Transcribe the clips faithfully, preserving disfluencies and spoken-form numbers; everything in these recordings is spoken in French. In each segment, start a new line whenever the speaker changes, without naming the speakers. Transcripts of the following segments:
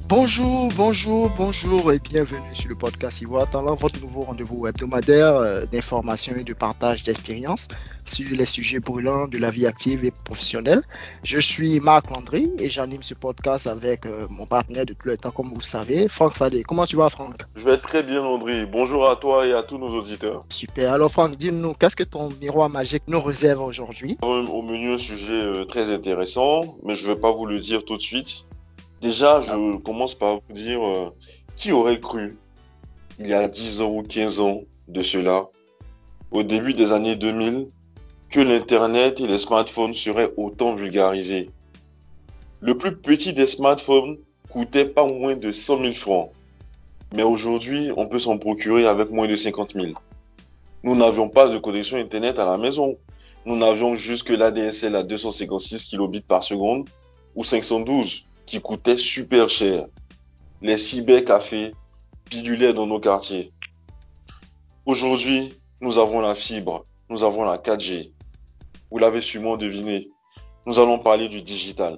Bonjour, bonjour, bonjour et bienvenue sur le podcast Ivoire Talent, votre nouveau rendez-vous hebdomadaire euh, d'information et de partage d'expériences sur les sujets brûlants de la vie active et professionnelle. Je suis Marc Landry et j'anime ce podcast avec euh, mon partenaire de tous les temps, comme vous le savez, Franck Fadé. Comment tu vas, Franck?
Je vais très bien, Landry. Bonjour à toi et à tous nos auditeurs.
Super. Alors, Franck, dis-nous, qu'est-ce que ton miroir magique nous réserve aujourd'hui?
Au menu, un sujet euh, très intéressant, mais je ne vais pas vous le dire tout de suite. Déjà,
Ah,
je commence par vous dire euh, qui aurait cru, il y a dix ans ou quinze ans de cela, au début des années deux mille, que l'Internet et les smartphones seraient autant vulgarisés. Le plus petit des smartphones coûtait pas moins de cent mille francs, mais aujourd'hui, on peut s'en procurer avec moins de cinquante mille. Nous n'avions pas de connexion Internet à la maison. Nous n'avions juste que l'A D S L à deux cent cinquante-six kilobits par seconde ou cinq cent douze qui coûtaient super cher. Les cybercafés pilulaient dans nos quartiers. Aujourd'hui, nous avons la fibre, nous avons la quatre G. Vous l'avez sûrement deviné, nous allons parler du digital.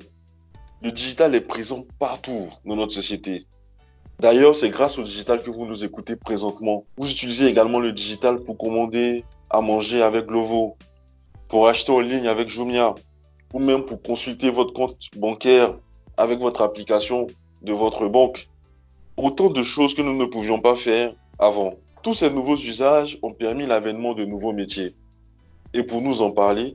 Le digital est présent partout dans notre société. D'ailleurs, c'est grâce au digital que vous nous écoutez présentement. Vous utilisez également le digital pour commander à manger avec Glovo, pour acheter en ligne avec Jumia, ou même pour consulter votre compte bancaire avec votre application de votre banque. Autant de choses que nous ne pouvions pas faire avant. Tous ces nouveaux usages ont permis l'avènement de nouveaux métiers. Et pour nous en parler,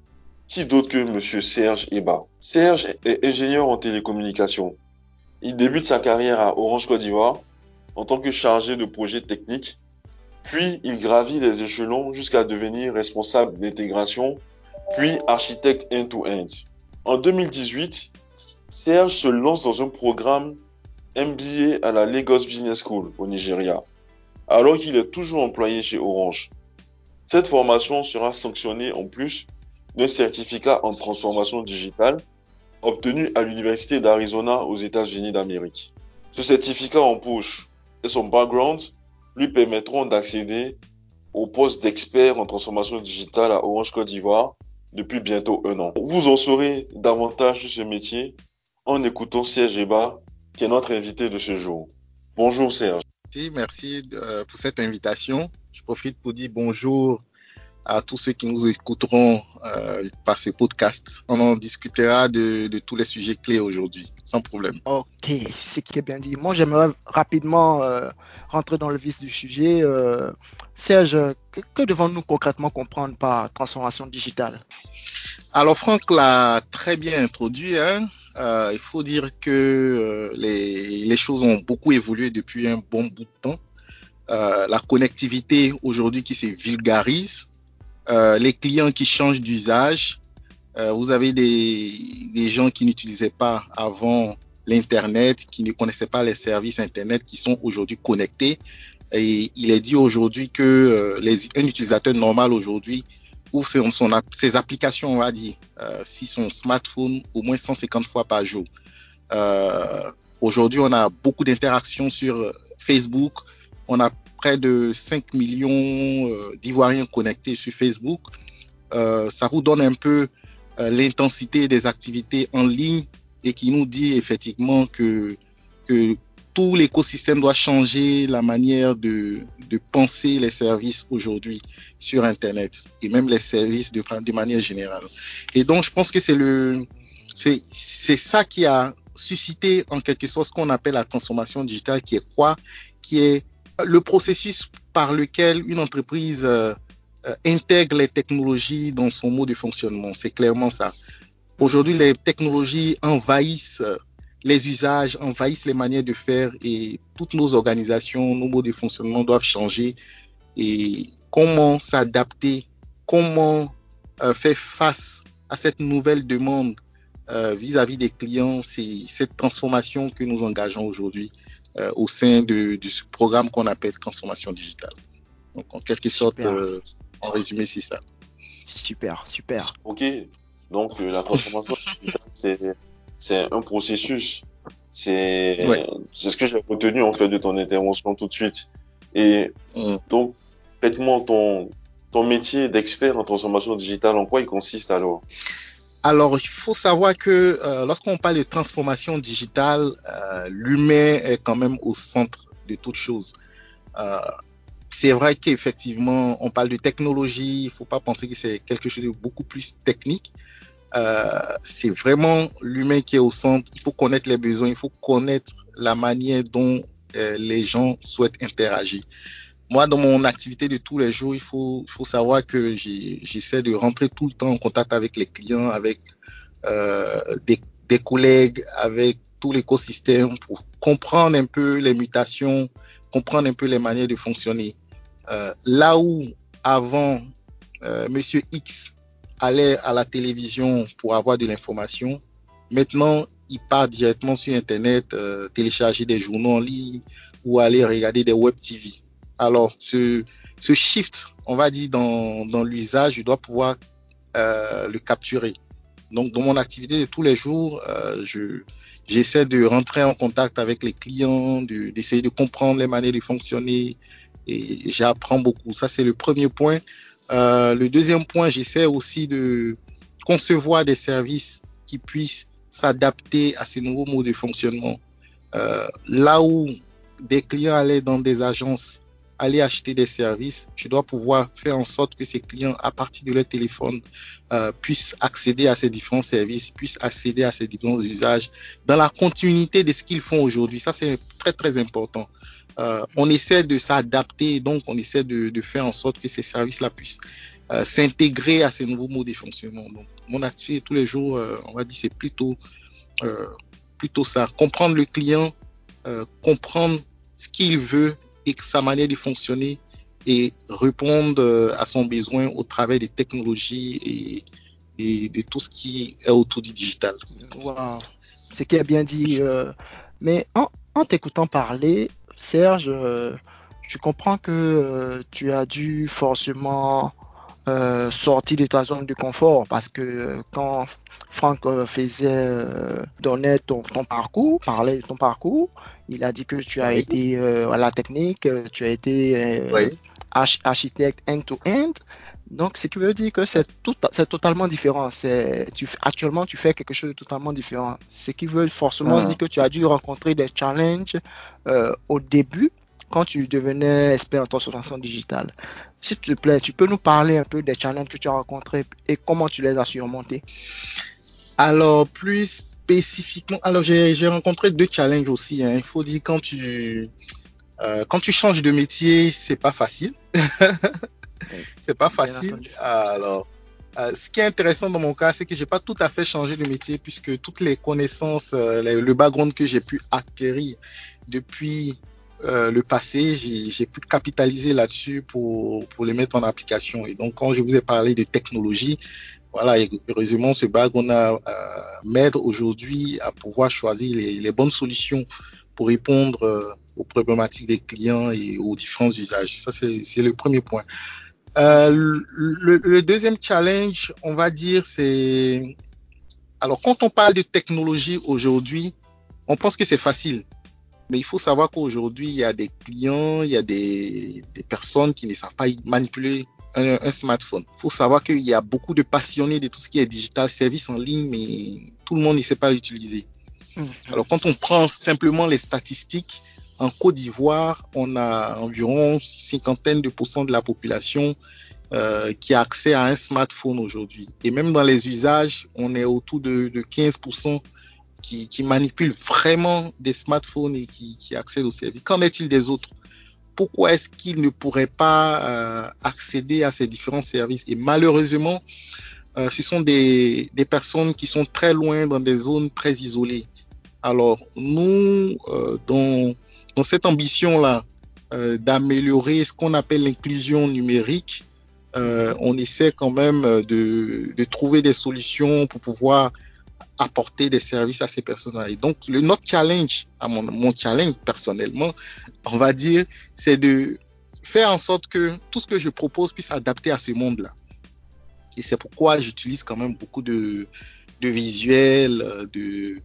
qui d'autre que Monsieur Serge Eba? Serge est ingénieur en télécommunications. Il débute sa carrière à Orange Côte d'Ivoire en tant que chargé de projet technique, puis il gravit les échelons jusqu'à devenir responsable d'intégration, puis architecte end-to-end. En deux mille dix-huit, Serge se lance dans un programme M B A à la Lagos Business School au Nigeria, alors qu'il est toujours employé chez Orange. Cette formation sera sanctionnée en plus d'un certificat en transformation digitale obtenu à l'Université d'Arizona aux États-Unis d'Amérique. Ce certificat en poche et son background lui permettront d'accéder au poste d'expert en transformation digitale à Orange Côte d'Ivoire depuis bientôt un an. Vous en saurez davantage sur ce métier en écoutant Serge Eba, qui est notre invité de ce jour. Bonjour Serge.
Merci, merci euh, pour cette invitation. Je profite pour dire bonjour à tous ceux qui nous écouteront euh, par ce podcast. On en discutera de, de tous les sujets clés aujourd'hui, sans problème.
ok, c'est qui est bien dit. Moi, j'aimerais rapidement euh, rentrer dans le vif du sujet. Euh, Serge, que, que devons-nous concrètement comprendre par transformation digitale?
Alors, Franck l'a très bien introduit, hein. Euh, il faut dire que euh, les, les choses ont beaucoup évolué depuis un bon bout de temps. Euh, la connectivité aujourd'hui qui se vulgarise, euh, les clients qui changent d'usage. Euh, vous avez des, des gens qui n'utilisaient pas avant l'Internet, qui ne connaissaient pas les services Internet, qui sont aujourd'hui connectés. Et il est dit aujourd'hui que euh, les, un utilisateur normal aujourd'hui ouvre son, son, ses applications, on va dire, euh, si son smartphone au moins cent cinquante fois par jour. Euh, aujourd'hui, on a beaucoup d'interactions sur Facebook. On a près de cinq millions euh, d'Ivoiriens connectés sur Facebook. Euh, ça vous donne un peu euh, l'intensité des activités en ligne et qui nous dit effectivement que, que tout l'écosystème doit changer la manière de, de penser les services aujourd'hui sur Internet et même les services de, de manière générale. Et donc, je pense que c'est le, c'est, c'est ça qui a suscité en quelque sorte ce qu'on appelle la transformation digitale, qui est quoi? Qui est le processus par lequel une entreprise euh, euh, intègre les technologies dans son mode de fonctionnement. C'est clairement ça. Aujourd'hui, les technologies envahissent les usages, envahissent les manières de faire et toutes nos organisations, nos modes de fonctionnement doivent changer. Et comment s'adapter, comment euh, faire face à cette nouvelle demande euh, vis-à-vis des clients, c'est cette transformation que nous engageons aujourd'hui euh, au sein de, de ce programme qu'on appelle transformation digitale. Donc, en quelque sorte,
Super,
euh, en résumé, c'est ça.
super, super.
Ok, donc euh, la transformation digitale, c'est, c'est un processus.
Ouais.
C'est, c'est ce que j'ai retenu en fait de ton intervention tout de suite. Et
Mm.
donc, concrètement, ton, ton métier d'expert en transformation digitale, en quoi il consiste alors?
Alors, il faut savoir que euh, lorsqu'on parle de transformation digitale, euh, l'humain est quand même au centre de toute chose. Euh, c'est vrai qu'effectivement, on parle de technologie, il ne faut pas penser que c'est quelque chose de beaucoup plus technique. Euh, c'est vraiment l'humain qui est au centre. Il faut connaître les besoins, il faut connaître la manière dont euh, les gens souhaitent interagir. Moi, dans mon activité de tous les jours, il faut, il faut savoir que j'ai, j'essaie de rentrer tout le temps en contact avec les clients, avec euh, des, des collègues, avec tout l'écosystème pour comprendre un peu les mutations, comprendre un peu les manières de fonctionner. Euh, là où avant, euh, Monsieur X allait à la télévision pour avoir de l'information, maintenant, il part directement sur Internet, euh, télécharger des journaux en ligne ou aller regarder des web T V. Alors, ce, ce shift, on va dire, dans, dans l'usage, je dois pouvoir euh, le capturer. Donc, dans mon activité de tous les jours, euh, je, j'essaie de rentrer en contact avec les clients, de, d'essayer de comprendre les manières de fonctionner et j'apprends beaucoup. Ça, c'est le premier point. Euh, le deuxième point, j'essaie aussi de concevoir des services qui puissent s'adapter à ces nouveaux modes de fonctionnement. Euh, là où des clients allaient dans des agences aller acheter des services, je dois pouvoir faire en sorte que ces clients, à partir de leur téléphone, euh, puissent accéder à ces différents services, puissent accéder à ces différents usages dans la continuité de ce qu'ils font aujourd'hui. Ça, c'est très, très important. Euh, on essaie de s'adapter, donc on essaie de, de faire en sorte que ces services-là puissent euh, s'intégrer à ces nouveaux modes de fonctionnement. Donc, mon activité tous les jours, euh, on va dire, c'est plutôt, euh, plutôt ça. Comprendre le client, euh, comprendre ce qu'il veut et sa manière de fonctionner et répondre euh, à son besoin au travers des technologies et, et de tout ce qui est autour du digital.
Wow. Ce qui est bien dit. euh, mais en, en t'écoutant parler, Serge, euh, je comprends que euh, tu as dû forcément euh, sortir de ta zone de confort parce que euh, quand Franck euh, faisait euh, donner ton, ton parcours, parlait de ton parcours, il a dit que tu as
Oui,
été euh, à la technique, euh, tu as été euh,
oui.
arch- architecte end-to-end. Donc, ce qui veut dire que c'est tout, c'est totalement différent. C'est, tu, actuellement, tu fais quelque chose de totalement différent. Ce qui veut forcément dire
Ah.
que tu as dû rencontrer des challenges euh, au début quand tu devenais expert en transformation digitale. S'il te plaît, tu peux nous parler un peu des challenges que tu as rencontrés et comment tu les as surmontés.
Alors, plus spécifiquement, alors j'ai j'ai rencontré deux challenges aussi, hein. Il faut dire quand tu euh, quand tu changes de métier, c'est pas facile.
Oui,
C'est pas
bien
facile.
entendu.
Alors, euh, ce qui est intéressant dans mon cas, c'est que j'ai pas tout à fait changé de métier puisque toutes les connaissances, euh, les- le background que j'ai pu acquérir depuis euh, le passé, j'ai j'ai pu capitaliser là-dessus pour, pour les mettre en application. Et donc, quand je vous ai parlé de technologie, voilà, et heureusement, ce background a, euh, m'aide aujourd'hui à pouvoir choisir les, les bonnes solutions pour répondre euh, aux problématiques des clients et aux différents usages. Ça, c'est c'est le premier point. Euh,
Mhm.
le, le deuxième challenge, on va dire, c'est... Alors, quand on parle de technologie aujourd'hui, on pense que c'est facile. Mais il faut savoir qu'aujourd'hui, il y a des clients, il y a des, des personnes qui ne savent pas manipuler un, un smartphone. Il faut savoir qu'il y a beaucoup de passionnés de tout ce qui est digital, service en ligne, mais tout le monde ne sait pas l'utiliser.
Mhm.
Alors, quand on prend simplement les statistiques, en Côte d'Ivoire, on a environ cinquantaine de pourcents de la population euh, qui a accès à un smartphone aujourd'hui. Et même dans les usages, on est autour de, de quinze pour cent qui, qui manipulent vraiment des smartphones et qui, qui accèdent aux services. Qu'en est-il des autres? Pourquoi est-ce qu'ils ne pourraient pas euh, accéder à ces différents services? Et malheureusement, euh, ce sont des, des personnes qui sont très loin dans des zones très isolées. Alors, nous, euh, dans, dans cette ambition-là, euh, d'améliorer ce qu'on appelle l'inclusion numérique, euh,
Mhm.
on essaie quand même de, de trouver des solutions pour pouvoir apporter des services à ces personnes-là. Et donc, le, notre challenge, à mon, mon challenge personnellement, on va dire, c'est de faire en sorte que tout ce que je propose puisse s'adapter à ce monde-là. Et c'est pourquoi j'utilise quand même beaucoup de, de visuels, de,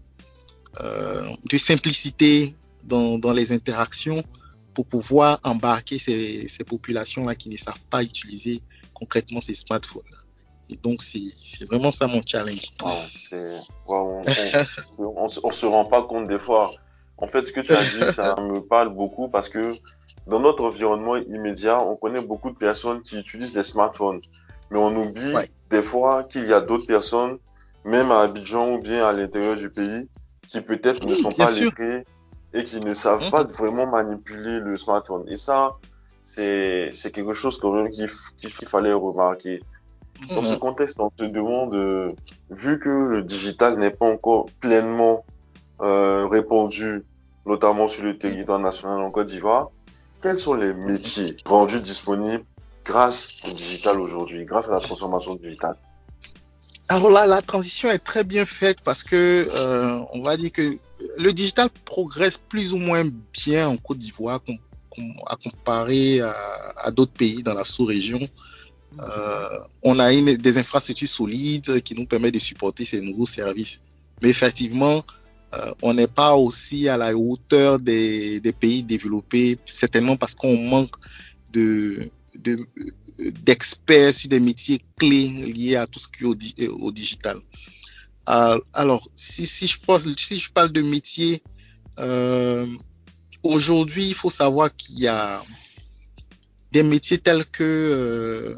euh, de simplicité dans, dans les interactions pour pouvoir embarquer ces, ces populations-là qui ne savent pas utiliser concrètement ces smartphones-là. Et donc, c'est, c'est vraiment ça mon challenge.
Wow, c'est, wow, on, on, on, se- on se rend pas compte des fois. En fait, ce que tu as dit, ça me parle beaucoup parce que dans notre environnement immédiat, on connaît beaucoup de personnes qui utilisent des smartphones. Mais on oublie
Ouais.
des fois qu'il y a d'autres personnes, même à Abidjan ou bien à l'intérieur du pays, qui peut-être ne
Oui,
sont
bien
pas
sûr.
lettrés et qui ne savent pas
Mhm.
vraiment manipuler le smartphone. Et ça, c'est, c'est quelque chose quand même qu'il, qu'il fallait remarquer. Dans ce
Mhm.
contexte, on se demande, euh, vu que le digital n'est pas encore pleinement euh, répandu, notamment sur le territoire national en Côte d'Ivoire, quels sont les
Mhm.
métiers rendus disponibles grâce au digital aujourd'hui, grâce à la transformation digitale?
Alors là, la transition est très bien faite parce que euh, on va dire que le digital progresse plus ou moins bien en Côte d'Ivoire com- com- à comparer à, à d'autres pays dans la sous-région. Euh, on a une, des infrastructures solides qui nous permettent de supporter ces nouveaux services. Mais effectivement, euh, on n'est pas aussi à la hauteur des, des pays développés, certainement parce qu'on manque de, de, d'experts sur des métiers clés liés à tout ce qui est au, di- au digital. Euh, alors, si, si, je pose, si je parle de métiers, euh, aujourd'hui, il faut savoir qu'il y a des métiers tels que, euh,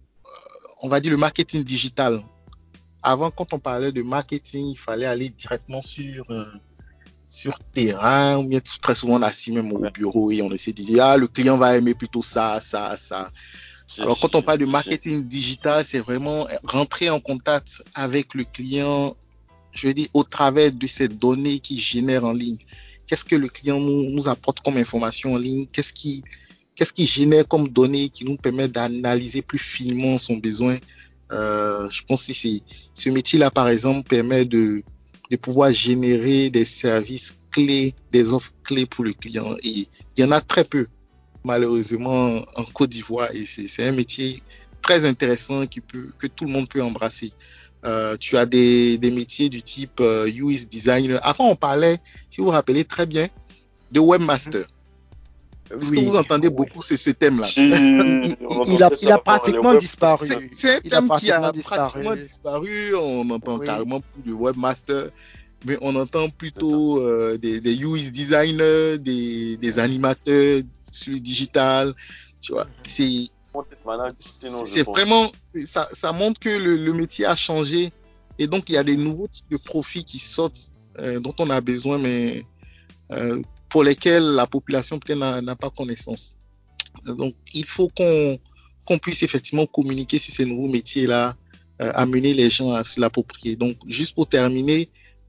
on va dire, le marketing digital. Avant, quand on parlait de marketing, il fallait aller directement sur, euh, sur terrain, ou bien très souvent on assis même au
Ouais.
bureau et on se disait, ah, le client va aimer plutôt ça, ça, ça. Alors, quand on parle de marketing digital, c'est vraiment rentrer en contact avec le client, je veux dire, au travers de ces données qu'il génère en ligne. Qu'est-ce que le client nous, nous apporte comme information en ligne? Qu'est-ce qui, qu'est-ce qui génère comme données qui nous permet d'analyser plus finement son besoin? Euh, je pense que c'est, ce métier-là, par exemple, permet de, de pouvoir générer des services clés, des offres clés pour le client. Et il y en a très peu, malheureusement, en Côte d'Ivoire. Et c'est, c'est un métier très intéressant qui peut, que tout le monde peut embrasser. Euh, tu as des, des métiers du type euh, U X designer. Avant, on parlait, si vous vous rappelez très bien, de webmaster. Est-ce que vous
Oui,
entendez
oui.
beaucoup ce, ce thème-là?
Si
Il,
on
il- il a,
entendait
il
ça
a
avant, les
pratiquement
web,
C'est,
disparu.
c'est un
Il a
thème qui
pratiquement
a pratiquement
disparu.
disparu. On n'entend
Oui,
carrément plus de webmaster, mais on entend
c'est ça.
plutôt euh, des, des U X designers, des, des
Ouais.
animateurs sur le digital. Tu vois,
Mhm.
c'est,
Content manager, sinon, je
c'est
pense.
vraiment, ça, ça montre que le, le métier a changé et donc il y a des
Mhm.
nouveaux types de profils qui sortent euh, dont on a besoin, mais euh, pour lesquels la population peut-être n'a, n'a pas connaissance. Donc, il faut qu'on qu'on puisse effectivement communiquer sur ces nouveaux métiers-là, euh, amener les gens à se l'approprier. Donc, juste pour terminer,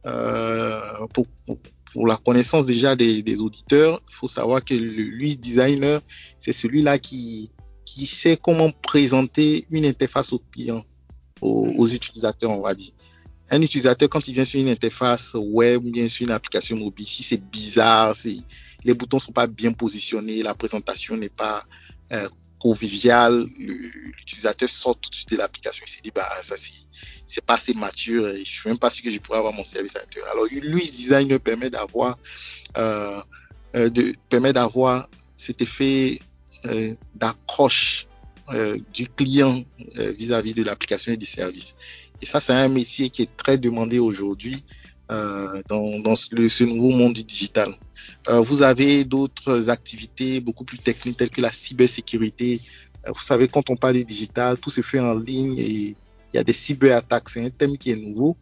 euh, pour, pour, pour la connaissance déjà des, des auditeurs, il faut savoir que le U X designer, c'est celui-là qui, qui sait comment présenter une interface au client, aux, aux
Mhm.
utilisateurs, on va dire. Un utilisateur, quand il vient sur une interface web, bien sur une application mobile, si c'est bizarre, si les boutons sont pas bien positionnés, la présentation n'est pas euh, conviviale, l'utilisateur sort tout de suite de l'application. Il se dit, bah, ça, c'est, c'est pas assez mature et je suis même pas sûr que je pourrais avoir mon service à l'intérieur. Alors, lui, design permet d'avoir, euh, euh, de, permet d'avoir cet effet euh, d'accroche euh, du client euh, vis-à-vis de l'application et du service. Et ça, c'est un métier qui est très demandé aujourd'hui euh, dans, dans ce, ce nouveau monde du digital. Euh, vous avez d'autres activités beaucoup plus techniques telles que la cybersécurité. Euh, vous savez, quand on parle du digital, tout se fait en ligne et il y a des cyberattaques. C'est un thème qui est nouveau.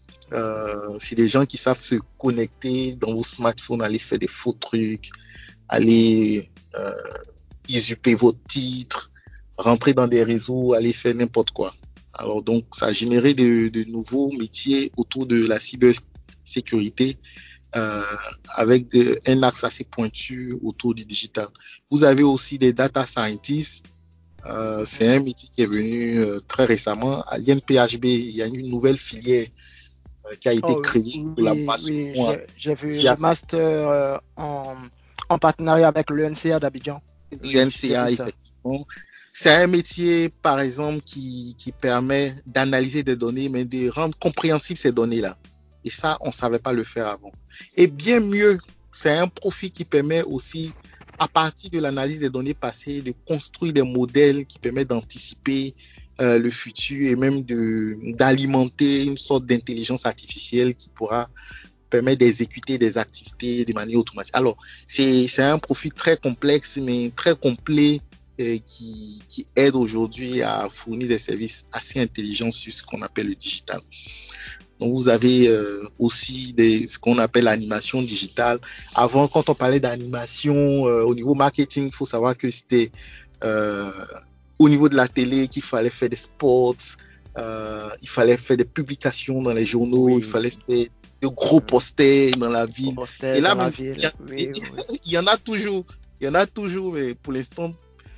Euh, c'est des gens qui savent se connecter dans vos smartphones, aller faire des faux trucs, aller euh, usurper vos titres, rentrer dans des réseaux, aller faire n'importe quoi. Alors donc, ça a généré de, de nouveaux métiers autour de la cybersécurité euh, avec de, un axe assez pointu autour du digital. Vous avez aussi des data scientists. Euh, c'est
Mhm.
un métier qui est venu euh, très récemment. À l'I N P H B, il y a une nouvelle filière euh, qui a été
Oh,
créée en
oui,
collaboration
oui,
avec
j'ai j'ai vu
via
le master euh, en, en partenariat avec le N C A d'Abidjan. Oui, j'ai vu
l'U N C A,
ça.
effectivement. C'est un métier, par exemple, qui, qui permet d'analyser des données, mais de rendre compréhensibles ces données-là. Et ça, on ne savait pas le faire avant. Et bien mieux, c'est un profil qui permet aussi, à partir de l'analyse des données passées, de construire des modèles qui permettent d'anticiper euh, le futur et même de, d'alimenter une sorte d'intelligence artificielle qui pourra permettre d'exécuter des activités de manière automatique. Alors, c'est, c'est un profil très complexe, mais très complet, euh, qui, qui aide aujourd'hui à fournir des services assez intelligents sur ce qu'on appelle le digital. Donc, vous avez euh, aussi des, ce qu'on appelle l'animation digitale. Avant, quand on parlait d'animation euh, au niveau marketing, il faut savoir que c'était euh, au niveau de la télé qu'il fallait faire des spots, euh, il fallait faire des publications dans les journaux,
Oui.
il fallait faire de gros posters dans la ville.
Posters
Et là,
dans la
même,
ville.
il y, a,
Oui, oui.
il y en a toujours. Il y en a toujours, mais pour l'instant,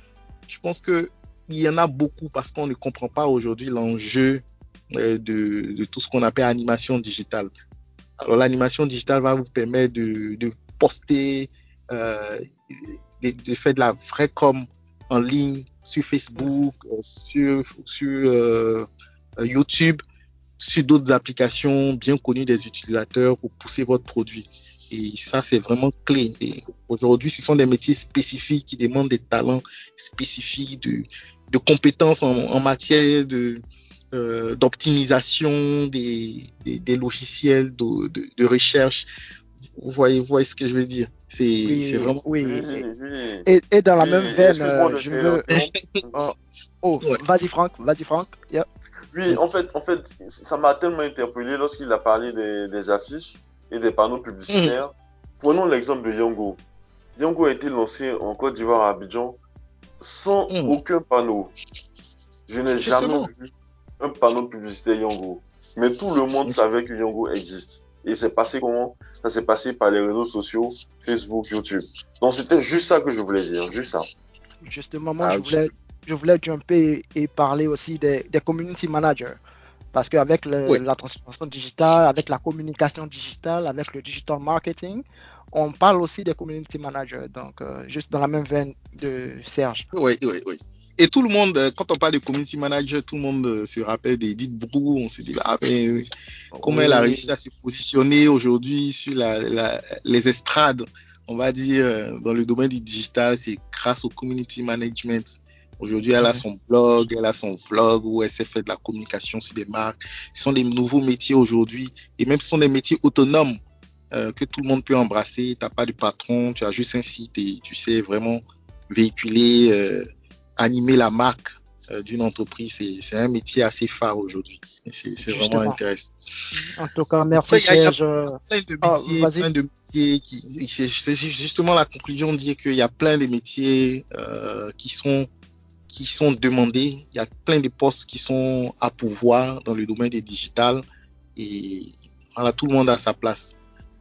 je pense que il y en a beaucoup parce qu'on ne comprend pas aujourd'hui l'enjeu euh, de, de tout ce qu'on appelle animation digitale. Alors, l'animation digitale va vous permettre de, de poster, euh, de, de faire de la vraie com en ligne sur Facebook, euh, sur, sur euh, YouTube, sur d'autres applications bien connues des utilisateurs pour pousser votre produit. Et ça, c'est vraiment clé. Et aujourd'hui, ce sont des métiers spécifiques qui demandent des talents spécifiques, de, de compétences en, en matière de, euh, d'optimisation des, des, des logiciels de, de, de recherche. Vous voyez, vous voyez ce que je veux dire? C'est, c'est
Oui,
vraiment.
oui.
Oui,
Et,
oui,
et, et dans la
oui.
même veine,
Excuse-moi
euh,
de
je veux.
t'interrompre.
Oh, oh,
Ouais.
vas-y, Franck. Vas-y, Franck. Yeah.
Oui, en fait, en fait, ça m'a tellement interpellé lorsqu'il a parlé des, des affiches et des panneaux
Mmh.
publicitaires. Prenons l'exemple de Yango. Yango a été lancé en Côte d'Ivoire à Abidjan sans
Mmh.
aucun panneau. Je n'ai jamais
Justement.
vu un panneau de publicité Yango. Mais tout le monde savait que Yango existe. Et c'est passé comment? Ça s'est passé par les réseaux sociaux, Facebook, YouTube. Donc c'était juste ça que je voulais dire, juste ça.
Justement, moi,
Ah,
je voulais, je voulais jumper et, et parler aussi des, des community managers. Parce qu'avec le-
oui.
la transformation digitale, avec la communication digitale, avec le digital marketing, on parle aussi des community managers. Donc, euh, juste dans la même veine de Serge.
Oui, oui, oui. Et tout le monde, euh, quand on parle de community manager, tout le monde euh, se rappelle d'Edith Brou. On se dit, ah, mais comment elle a
Oui,
réussi à se positionner aujourd'hui sur la, la- les estrades, on va dire, euh, dans le domaine du digital, c'est grâce au community management. Aujourd'hui, elle a
mhm.
son blog, elle a son vlog où elle s'est fait de la communication sur des marques. Ce sont des nouveaux métiers aujourd'hui. Et même ce sont des métiers autonomes euh, que tout le monde peut embrasser. Tu n'as pas de patron, tu as juste un site et tu sais vraiment véhiculer, euh, animer la marque euh, d'une entreprise. C'est, c'est un métier assez phare aujourd'hui. Et C'est, c'est vraiment
Justement.
intéressant.
En tout cas,
En tout cas,
merci
il y a, il y a
Serge.
plein de
Ah,
métiers,
vas-y.
plein de métiers qui, c'est, c'est justement la conclusion de dire qu'il y a plein de métiers euh, qui sont qui sont demandés. Il y a plein de postes qui sont à pourvoir dans le domaine des digital et voilà, tout le monde a sa place.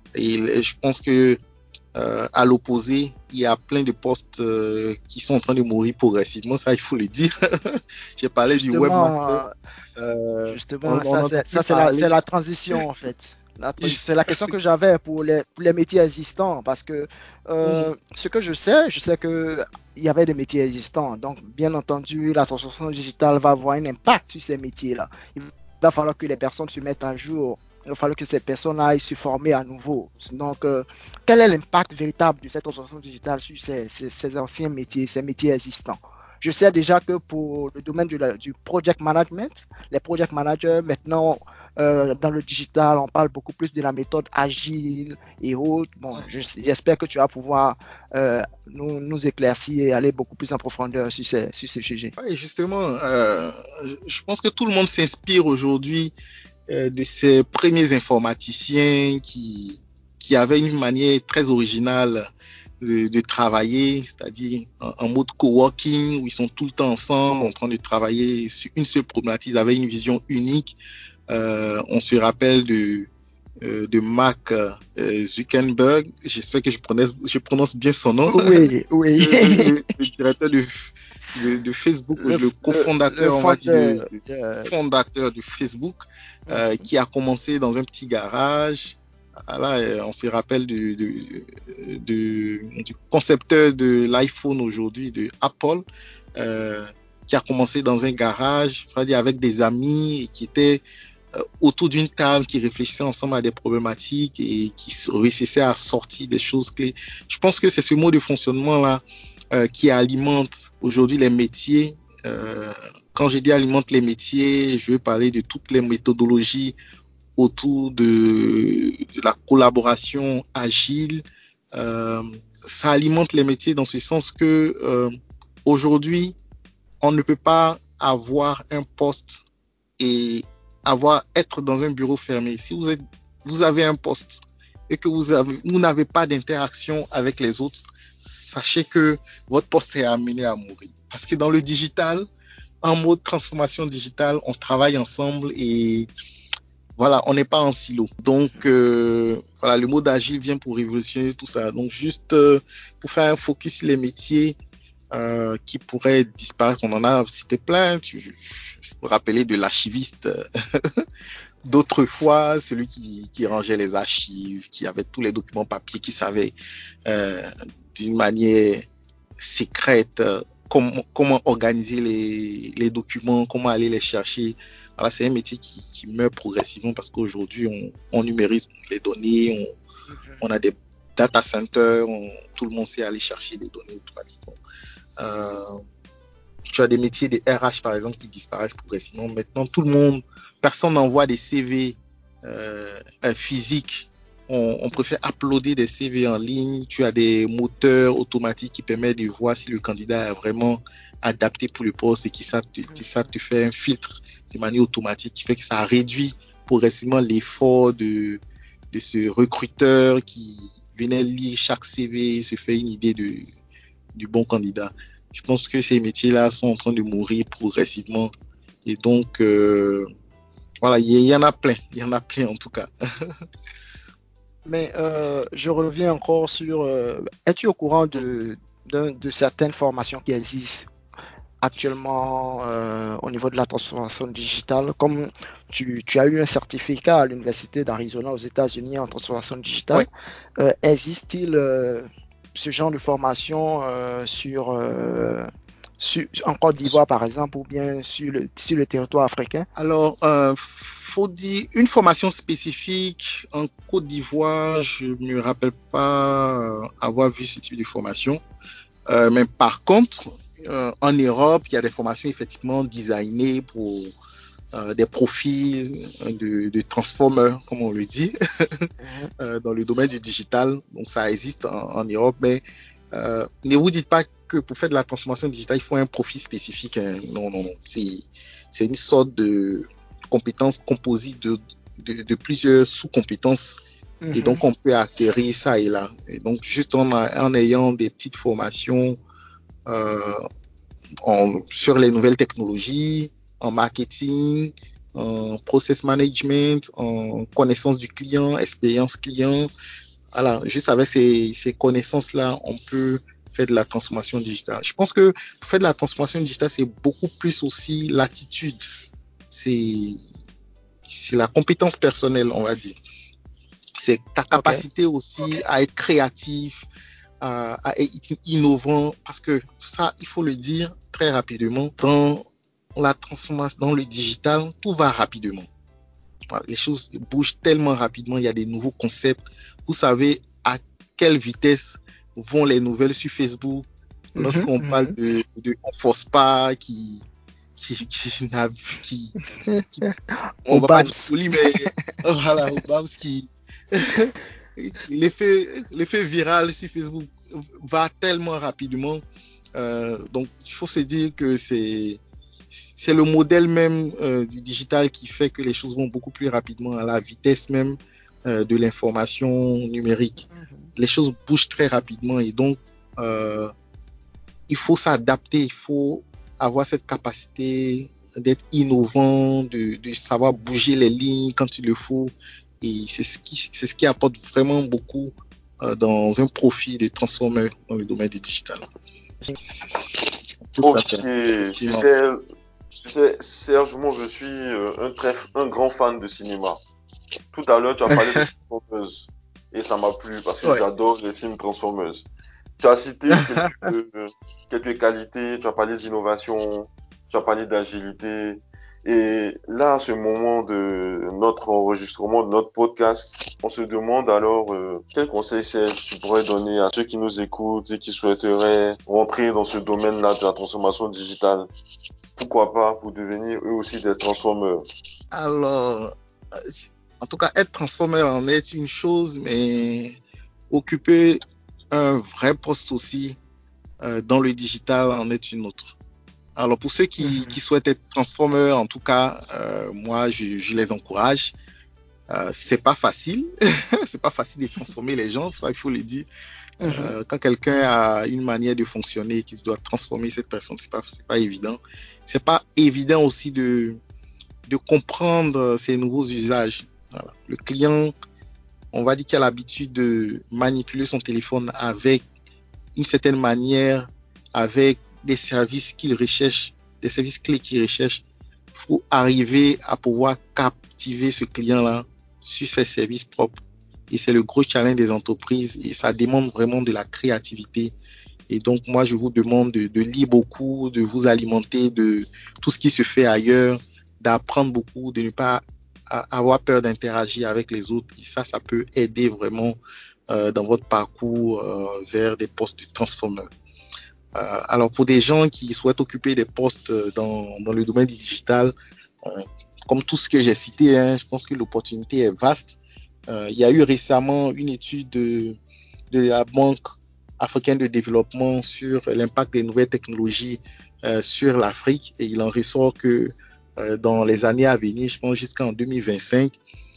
Et je pense que euh, à l'opposé, il y a plein de postes euh, qui sont en train de mourir progressivement, ça il faut le dire. J'ai parlé du
Justement,
webmaster.
euh,
Euh, on
justement,
on
ça
n'entend
c'est
plus
ça c'est la c'est
parler.
la transition en fait. La transi- c'est la question que j'avais pour les, pour les métiers existants parce que euh, ce que je sais, je sais que il y avait des métiers existants. Donc, bien entendu, la transformation digitale va avoir un impact sur ces métiers-là. Il va falloir que les personnes se mettent à jour. Il va falloir que ces personnes aillent se former à nouveau. Donc, euh, quel est l'impact véritable de cette transformation digitale sur ces, ces, ces anciens métiers, ces métiers existants? Je sais déjà que pour le domaine du, du project management, les project managers, maintenant, euh, dans le digital, on parle beaucoup plus de la méthode agile et autres. Bon, j'espère que tu vas pouvoir euh, nous, nous éclaircir et aller beaucoup plus en profondeur sur ces, sur ces sujets.
Oui, justement, euh, je pense que tout le monde s'inspire aujourd'hui euh, de ces premiers informaticiens qui, qui avaient une manière très originale de, de travailler, c'est-à-dire en, en mode coworking, où ils sont tout le temps ensemble en train de travailler sur une seule problématique, ils avaient une vision unique. Euh, on se rappelle de, euh, de Mark euh, Zuckerberg, j'espère que je prononce, je prononce bien son nom,
Oui, oui.
le, le, le directeur de, de, de Facebook,
le,
le
le, le
cofondateur, on va dire, de,
fondeur
de
de...
fondateur de Facebook, euh, qui a commencé dans un petit garage. Là, on se rappelle du, du, du, du concepteur de l'iPhone aujourd'hui, de Apple, euh, qui a commencé dans un garage, c'est-à-dire avec des amis, et qui étaient euh, autour d'une table, qui réfléchissaient ensemble à des problématiques et qui réussissaient à sortir des choses clés. Je pense que c'est ce mode de fonctionnement-là euh, qui alimente aujourd'hui les métiers Euh, quand je dis alimente les métiers, je veux parler de toutes les méthodologies autour de, de la collaboration agile. Euh, ça alimente les métiers dans ce sens que euh, aujourd'hui, on ne peut pas avoir un poste et avoir être dans un bureau fermé. Si vous êtes, vous avez un poste et que vous avez, vous n'avez pas d'interaction avec les autres, sachez que votre poste est amené à mourir. Parce que dans le digital, en mode transformation digitale, on travaille ensemble et voilà, on n'est pas en silo. Donc, euh, voilà, le mode agile vient pour révolutionner tout ça. Donc, juste euh, pour faire un focus sur les métiers euh, qui pourraient disparaître, on en a cité plein. Tu, je, je me rappelais de l'archiviste euh, d'autrefois, celui qui, qui rangeait les archives, qui avait tous les documents papier, qui savait euh, d'une manière secrète euh, comment, comment organiser les, les documents, comment aller les chercher. Voilà, c'est un métier qui, qui meurt progressivement parce qu'aujourd'hui, on, on numérise les données, on,
Mhm.
on a des data centers, on, tout le monde sait aller chercher des données automatiquement. Euh, tu as des métiers de R H, par exemple, qui disparaissent progressivement. Maintenant, tout le monde, personne n'envoie des C V euh, physiques. On, on préfère uploader des C V en ligne. Tu as des moteurs automatiques qui permettent de voir si le candidat est vraiment adapté pour le poste et qui savent te, qui savent te faire un filtre de manière automatique qui fait que ça réduit progressivement l'effort de, de ce recruteur qui venait lire chaque C V et se fait une idée de, du bon candidat. Je pense que ces métiers-là sont en train de mourir progressivement. Et donc, euh, voilà, il y, y en a plein. Il y en a plein en tout cas.
Mais euh, je reviens encore sur, euh, es-tu au courant de, de, de certaines formations qui existent actuellement euh, au niveau de la transformation digitale? Comme tu, tu as eu un certificat à l'Université d'Arizona aux États-Unis en transformation digitale,
Ouais.
euh, existe-t-il euh, ce genre de formation euh, sur, euh, sur, en Côte d'Ivoire, par exemple, ou bien sur le, sur le territoire africain?
Alors, euh, faut dire une formation spécifique en Côte d'Ivoire, je ne me rappelle pas euh, avoir vu ce type de formation. Euh, mais par contre, euh, en Europe, il y a des formations effectivement designées pour euh, des profils de, de transformers, comme on le dit,
Mhm.
euh, dans le domaine du digital. Donc, ça existe en, en Europe, mais euh, ne vous dites pas que pour faire de la transformation digitale, il faut un profil spécifique. Hein. Non, non, non. C'est, c'est une sorte de compétence composite de, de, de plusieurs sous-compétences. Et
Mhm.
donc, on peut acquérir ça et là. Et donc, juste en, en ayant des petites formations euh, en, sur les nouvelles technologies, en marketing, en process management, en connaissance du client, expérience client. Voilà, juste avec ces, ces connaissances-là, on peut faire de la transformation digitale. Je pense que pour faire de la transformation digitale, c'est beaucoup plus aussi l'attitude. C'est, c'est la compétence personnelle, on va dire. C'est ta
OK.
capacité aussi à être créatif, à, à être innovant, parce que ça, il faut le dire très rapidement, dans la transformation, dans le digital, tout va rapidement. Voilà, les choses bougent tellement rapidement, il y a des nouveaux concepts. Vous savez à quelle vitesse vont les nouvelles sur Facebook
Mhm.
lorsqu'on parle
Mhm.
de, de on force pas, qui, qui, qui, qui, qui on va pas dire
Obams.
poli, mais voilà, Obama qui l'effet, l'effet viral sur Facebook va tellement rapidement. Euh, donc, il faut se dire que c'est, c'est le modèle même euh, du digital qui fait que les choses vont beaucoup plus rapidement à la vitesse même euh, de l'information numérique.
Mhm.
Les choses bougent très rapidement et donc euh, il faut s'adapter, il faut avoir cette capacité d'être innovant, de, de savoir bouger les lignes quand il le faut. Et c'est ce qui, c'est ce qui apporte vraiment beaucoup euh, dans un profil de transformeur dans le domaine du digital. Tout
Ok,
à fait.
tu
Effectivement.
sais, tu sais, Serge, moi je suis euh, un très, un grand fan de cinéma. Tout à l'heure, tu as parlé de Transformers et ça m'a plu parce que
Ouais.
j'adore les films Transformers. Tu as cité quelques, quelques qualités, tu as parlé d'innovation, tu as parlé d'agilité. Et là, à ce moment de notre enregistrement, de notre podcast, on se demande alors euh, quel conseil c'est tu pourrais donner à ceux qui nous écoutent et qui souhaiteraient rentrer dans ce domaine-là de la transformation digitale. Pourquoi pas pour devenir eux aussi des transformeurs.
Alors, euh, en tout cas, être transformeur en est une chose, mais occuper un vrai poste aussi euh, dans le digital en est une autre. Alors, pour ceux qui,
Mhm.
qui souhaitent être transformeurs, en tout cas, euh, moi, je, je les encourage. Euh, c'est pas facile, c'est pas facile de transformer les gens, ça il faut le dire.
Mhm.
Euh, quand quelqu'un a une manière de fonctionner, qu'il doit transformer cette personne, c'est pas, c'est pas évident. C'est pas évident aussi de de comprendre ces nouveaux usages. Voilà. Le client, on va dire qu'il a l'habitude de manipuler son téléphone avec une certaine manière, avec des services qu'il recherche, des services clés qu'il recherche. Il faut arriver à pouvoir captiver ce client-là sur ses services propres. Et c'est le gros challenge des entreprises et ça demande vraiment de la créativité. Et donc, moi, je vous demande de, de lire beaucoup, de vous alimenter de tout ce qui se fait ailleurs, d'apprendre beaucoup, de ne pas avoir peur d'interagir avec les autres. Et ça, ça peut aider vraiment euh, dans votre parcours euh, vers des postes de transformeurs. Euh, alors, pour des gens qui souhaitent occuper des postes dans, dans le domaine du digital, euh, comme tout ce que j'ai cité, hein, je pense que l'opportunité est vaste. Euh, il y a eu récemment une étude de, de la Banque africaine de développement sur l'impact des nouvelles technologies euh, sur l'Afrique et il en ressort que euh, dans les années à venir, je pense jusqu'en deux mille vingt-cinq,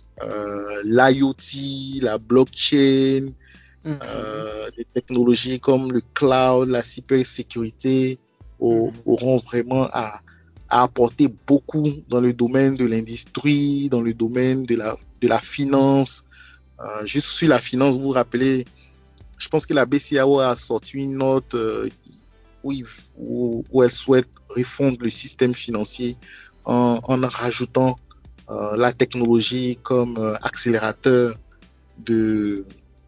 euh, l'IoT, la blockchain,
Mhm.
euh, des technologies comme le cloud, la cybersécurité au,
Mhm.
auront vraiment à, à apporter beaucoup dans le domaine de l'industrie, dans le domaine de la, de la finance. Euh, juste sur la finance, vous vous rappelez, je pense que la B C A O a sorti une note euh, où, il, où, où, elle souhaite refondre le système financier en, en rajoutant euh, la technologie comme euh, accélérateur de,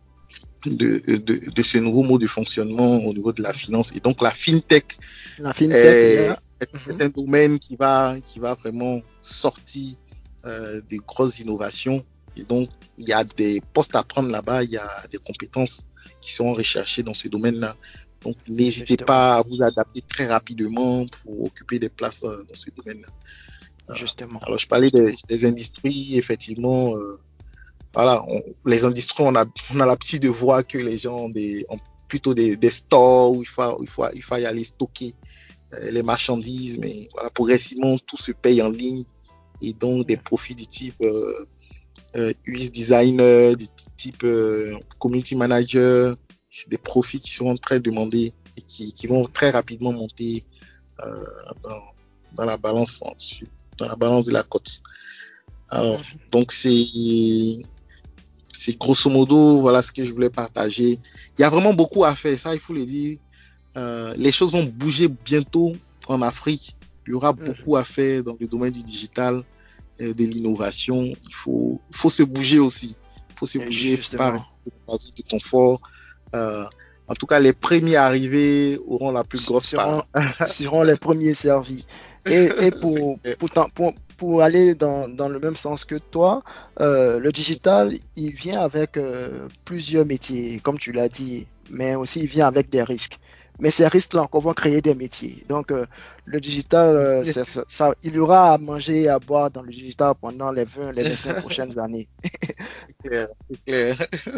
de, de, de ce nouveau mode de fonctionnement au niveau de la finance. Et donc la fintech
La fintech,
est,
yeah.
est
Mhm.
un domaine qui va, qui va vraiment sortir euh, des grosses innovations. Et donc, il y a des postes à prendre là-bas, il y a des compétences qui sont recherchées dans ce domaine-là. Donc, n'hésitez
Justement,
pas à vous adapter très rapidement pour occuper des places euh, dans ce domaine-là. Euh,
justement,
alors, je parlais des,
justement.
des industries, effectivement. Euh, voilà, on, les industries, on a, on a l'habitude de voir que les gens ont, des, ont plutôt des, des stores où il faut, il, faut, il faut y aller stocker euh, les marchandises, mais voilà, progressivement, tout se paye en ligne et donc des profils du type euh, euh, U X designer, du type euh, community manager, c'est des profils qui seront très demandés et qui, qui vont très rapidement monter euh, dans, dans la balance dans la balance de la cote. Alors,
Mhm.
donc c'est c'est grosso modo voilà ce que je voulais partager. Il y a vraiment beaucoup à faire, ça il faut le dire. Euh, les choses vont bouger bientôt en Afrique. Il y aura
Mhm.
beaucoup à faire dans le domaine du digital, euh, de l'innovation. Il faut, il faut se bouger aussi. Il faut se
Et
bouger, il ne faut pas
justement,
rester dans la zone de confort. Euh, en tout cas, les premiers arrivés auront la plus grosse
seront,
part.
seront les premiers servis. Et, et
C'est
pour,
clair.
pour, pour, pour aller dans, dans, le même sens que toi, euh, le digital, il vient avec euh, plusieurs métiers, comme tu l'as dit, mais aussi il vient avec des risques. Mais ces risques-là encore vont créer des métiers. Donc, euh, le digital, euh, ça, ça, il y aura à manger et à boire dans le digital pendant les vingt, les vingt-cinq prochaines années.
C'est clair, c'est clair.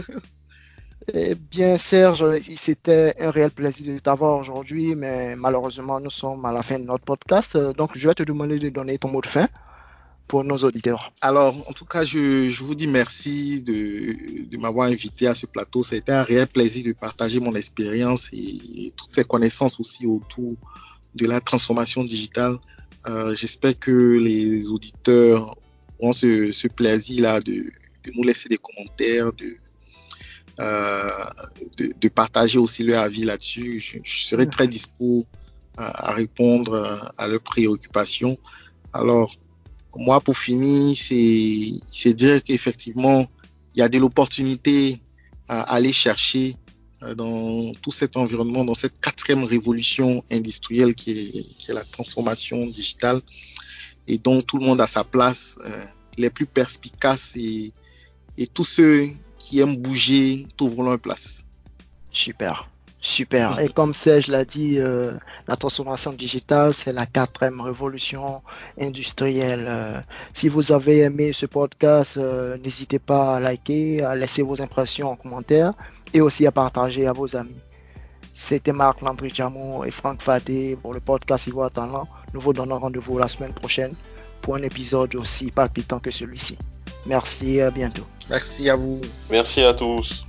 Eh bien, Serge, c'était un réel plaisir de t'avoir aujourd'hui, mais malheureusement, nous sommes à la fin de notre podcast. Euh, Donc, je vais te demander de donner ton mot de fin pour nos auditeurs.
Alors, en tout cas, je, je vous dis merci de, de m'avoir invité à ce plateau. C'était un réel plaisir de partager mon expérience et, et toutes ces connaissances aussi autour de la transformation digitale. Euh, j'espère que les auditeurs auront ce, ce plaisir-là de, de nous laisser des commentaires, de, euh, de, de partager aussi leur avis là-dessus. Je, je serai très
Mhm.
dispo à, à répondre à leurs préoccupations. Alors, moi, pour finir, c'est, c'est dire qu'effectivement, il y a de l'opportunité à aller chercher euh, dans tout cet environnement, dans cette quatrième révolution industrielle qui est, qui est la transformation digitale. et dont tout le monde a sa place, euh, les plus perspicaces et, et tous ceux qui aiment bouger trouveront leur place.
Super, super. Et comme Serge l'a dit, euh, la transformation digitale, c'est la quatrième révolution industrielle. Euh, si vous avez aimé ce podcast, euh, n'hésitez pas à liker, à laisser vos impressions en commentaire et aussi à partager à vos amis. C'était Marc Landry Jamou et Franck Fadé pour le podcast Ivoire Talent. Nous vous donnons rendez-vous la semaine prochaine pour un épisode aussi palpitant que celui-ci. Merci et à bientôt.
Merci à vous.
Merci à tous.